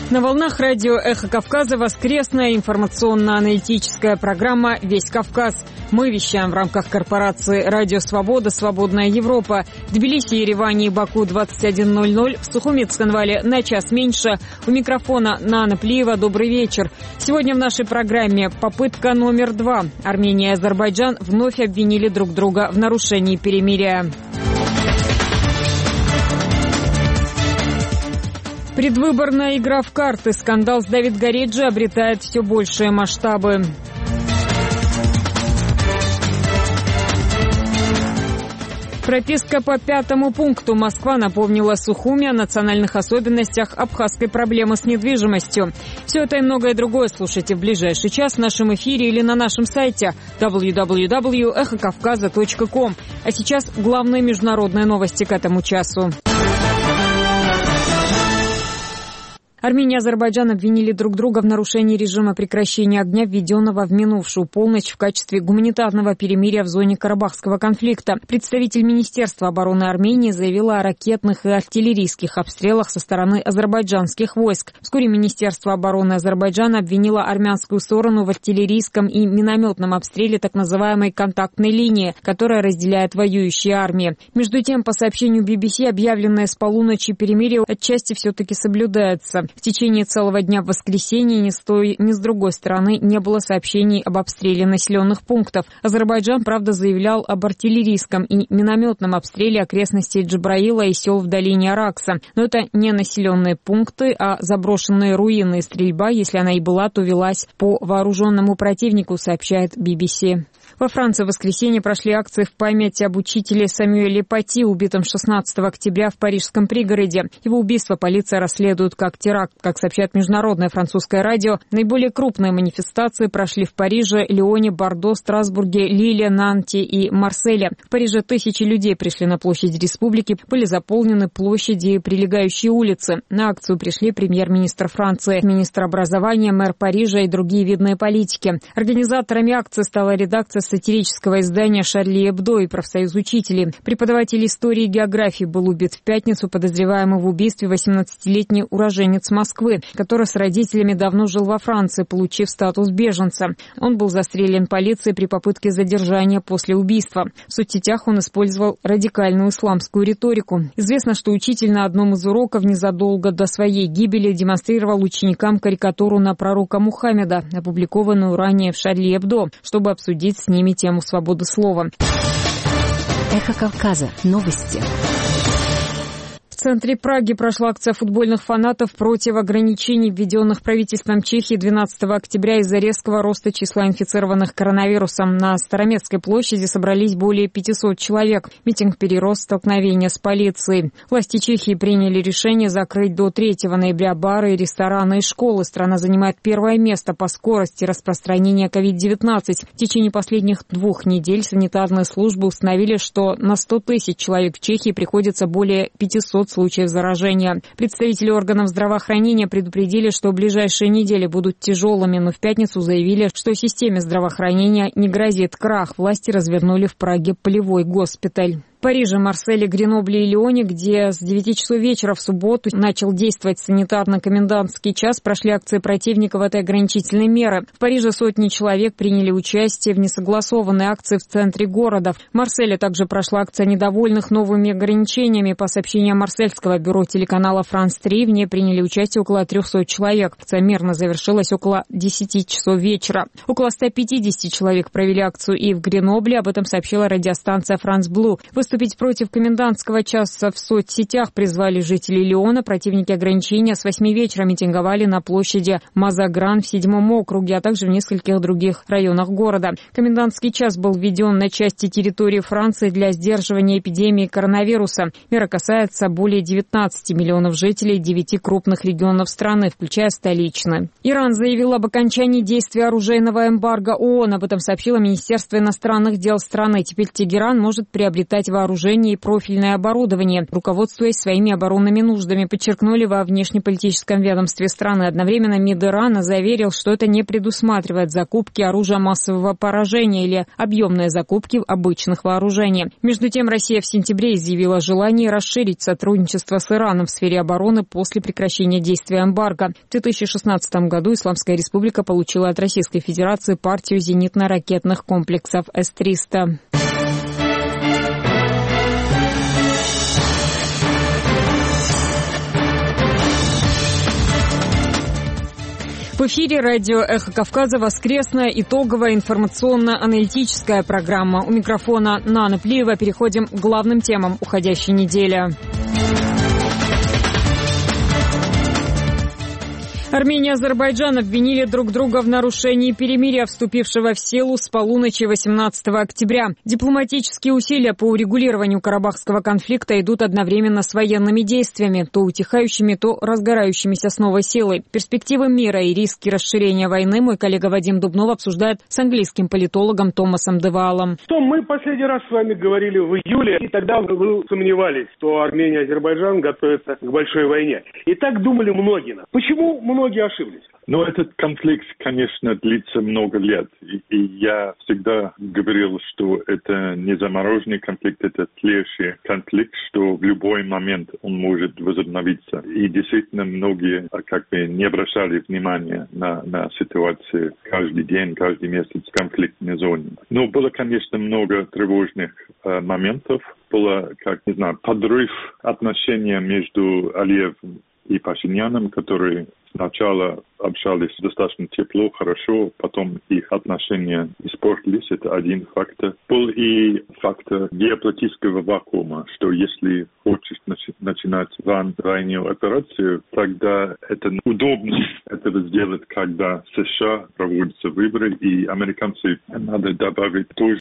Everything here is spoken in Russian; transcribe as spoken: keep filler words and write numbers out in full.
На волнах радио «Эхо Кавказа» воскресная информационно-аналитическая программа «Весь Кавказ». Мы вещаем в рамках корпорации «Радио Свобода», «Свободная Европа». В Тбилиси, Ереване и Баку двадцать один ноль ноль, в Сухуми, Цхинвале на час меньше. У микрофона Нана Плиева. Добрый вечер. Сегодня в нашей программе попытка номер два. Армения и Азербайджан вновь обвинили друг друга в нарушении перемирия. Предвыборная игра в карты. Скандал с Давид Гореджи обретает все большие масштабы. Прописка по пятому пункту. Москва напомнила Сухуми о национальных особенностях абхазской проблемы с недвижимостью. Все это и многое другое слушайте в ближайший час в нашем эфире или на нашем сайте дабл ю дабл ю дабл ю точка эхо кавказа точка ком. А сейчас главные международные новости к этому часу. Армения и Азербайджан обвинили друг друга в нарушении режима прекращения огня, введенного в минувшую полночь в качестве гуманитарного перемирия в зоне Карабахского конфликта. Представитель Министерства обороны Армении заявила о ракетных и артиллерийских обстрелах со стороны азербайджанских войск. Вскоре Министерство обороны Азербайджана обвинило армянскую сторону в артиллерийском и минометном обстреле так называемой контактной линии, которая разделяет воюющие армии. Между тем, по сообщению би би си, объявленное с полуночи перемирие отчасти все-таки соблюдается. В течение целого дня в воскресенье ни с той, ни с другой стороны не было сообщений об обстреле населенных пунктов. Азербайджан, правда, заявлял об артиллерийском и минометном обстреле окрестностей Джабраила и сел в долине Аракса. Но это не населенные пункты, а заброшенные руины. Стрельба, если она и была, то велась по вооруженному противнику, сообщает би би си. Во Франции в воскресенье прошли акции в память об учителе Самюэле Пати, убитом шестнадцатого октября в парижском пригороде. Его убийство полиция расследует как теракт. Как сообщает международное французское радио, наиболее крупные манифестации прошли в Париже, Лионе, Бордо, Страсбурге, Лиле, Нанте и Марселе. В Париже тысячи людей пришли на площадь республики, были заполнены площади и прилегающие улицы. На акцию пришли премьер-министр Франции, министр образования, мэр Парижа и другие видные политики. Организаторами акции стала редакция сатирического издания «Шарли Эбдо» и профсоюз учителей. Преподаватель истории и географии был убит в пятницу, подозреваемый в убийстве восемнадцатилетний уроженец Москвы, который с родителями давно жил во Франции, получив статус беженца. Он был застрелен полицией при попытке задержания после убийства. В соцсетях он использовал радикальную исламскую риторику. Известно, что учитель на одном из уроков незадолго до своей гибели демонстрировал ученикам карикатуру на пророка Мухаммеда, опубликованную ранее в «Шарли Эбдо», чтобы обсудить с ними тему свободы слова. Эхо Кавказа. Новости. В центре Праги прошла акция футбольных фанатов против ограничений, введенных правительством Чехии двенадцатого октября из-за резкого роста числа инфицированных коронавирусом. На Староместской площади собрались более пятисот человек. Митинг перерос в столкновение с полицией. Власти Чехии приняли решение закрыть до третьего ноября бары, рестораны и школы. Страна занимает первое место по скорости распространения ковид девятнадцать. В течение последних двух недель санитарные службы установили, что на сто тысяч человек в Чехии приходится более пятисот случаев заражения. Представители органов здравоохранения предупредили, что ближайшие недели будут тяжелыми, но в пятницу заявили, что системе здравоохранения не грозит крах. Власти развернули в Праге полевой госпиталь. В Париже, Марселе, Гренобле и Лионе, где с девяти часов вечера в субботу начал действовать санитарно-комендантский час, прошли акции противников этой ограничительной меры. В Париже сотни человек приняли участие в несогласованной акции в центре города. В Марселе также прошла акция недовольных новыми ограничениями. По сообщениям марсельского бюро телеканала «Франс три», в ней приняли участие около трехсот человек. Акция мирно завершилась около десяти часов вечера. Около ста пятидесяти человек провели акцию и в Гренобле, об этом сообщила радиостанция «Франс Блу». Выступить против комендантского часа в соцсетях призвали жители Лиона. Противники ограничения с восьми вечера митинговали на площади Мазагран в седьмом округе, а также в нескольких других районах города. Комендантский час был введен на части территории Франции для сдерживания эпидемии коронавируса. Мера касается более девятнадцати миллионов жителей девяти крупных регионов страны, включая столичный. Иран заявил об окончании действия оружейного эмбарго ООН. Об этом сообщило Министерство иностранных дел страны. Теперь Тегеран может приобретать вооружение и профильное оборудование, руководствуясь своими оборонными нуждами, подчеркнули во внешнеполитическом ведомстве страны. Одновременно МИД Ирана заверил, что это не предусматривает закупки оружия массового поражения или объемные закупки обычных вооружений. Между тем, Россия в сентябре изъявила желание расширить сотрудничество с Ираном в сфере обороны после прекращения действия эмбарго. В две тысячи шестнадцатом году Исламская республика получила от Российской Федерации партию зенитно-ракетных комплексов эс триста. В эфире радио «Эхо Кавказа» воскресная итоговая информационно-аналитическая программа. У микрофона Нана Плиева. Переходим к главным темам уходящей недели. Армения и Азербайджан обвинили друг друга в нарушении перемирия, вступившего в силу с полуночи восемнадцатого октября. Дипломатические усилия по урегулированию карабахского конфликта идут одновременно с военными действиями, то утихающими, то разгорающимися с новой силой. Перспективы мира и риски расширения войны мой коллега Вадим Дубнов обсуждает с английским политологом Томасом Девалом. Том, мы последний раз с вами говорили в июле, и тогда вы сомневались, что Армения и Азербайджан готовятся к большой войне. И так думали многие. Почему многие ошиблись? Но этот конфликт, конечно, длится много лет. И, и я всегда говорил, что это не замороженный конфликт, это тлеющий конфликт, что в любой момент он может возобновиться. И действительно многие как бы не обращали внимания на, на ситуацию каждый день, каждый месяц в конфликтной зоне. Но было, конечно, много тревожных э, моментов. Было, как, не знаю, подрыв отношений между Алиевым и Пашиняном, которые сначала общались достаточно тепло, хорошо, потом их отношения испортились. Это один фактор. Был и фактор геополитического вакуума, что если хочешь начи- начинать военную операцию, тогда это удобно этого сделать, когда США проводятся выборы, и американцы, надо добавить, тоже